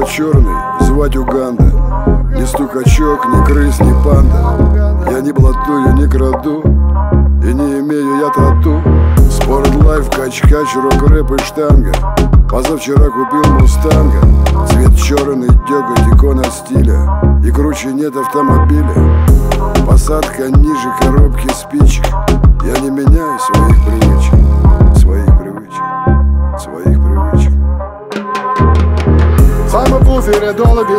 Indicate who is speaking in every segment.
Speaker 1: его черный, звать Уганда. Ни стукачок, ни крыс, ни панда. Я не блатую, не краду, и не имею я тату. Спортлайф, кач-кач, рок-рэп и штанга. Позавчера купил мустанга. Цвет черный, дёготь, икона стиля. И круче нет автомобиля. Посадка ниже коробки спичек. Я не меняю своих привычек. Своих привычек. Своих привычек.
Speaker 2: Сам в буфере долби,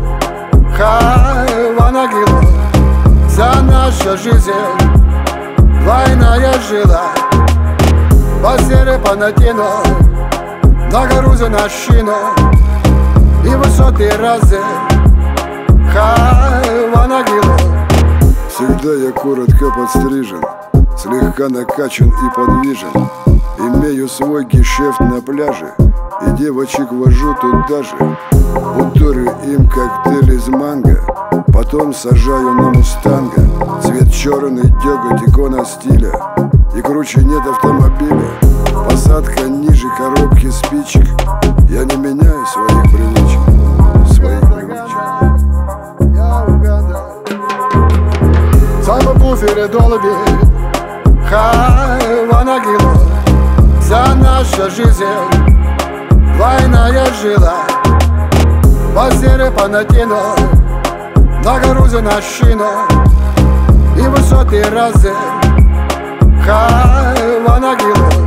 Speaker 2: Хаванагила. Вся наша жизнь двойная жила. Посере панатино, нагрузена шина. И высоты разы Хаванагила.
Speaker 1: Всегда я коротко подстрижен, слегка накачан и подвижен. Имею свой гешефт на пляже, и девочек вожу туда же. Буторю им коктейль из манго, потом сажаю на мустанга. Цвет черный, дёготь, икона стиля. И круче нет автомобиля. Посадка ниже коробки спичек. Я не меняю своих привычек. Своих привычек.
Speaker 2: Сам в буфере долби, Хаванагила. Вся наша жизнь двойная жила. Посере панатино, нагрузена шина. И высоты разы Хаванагила.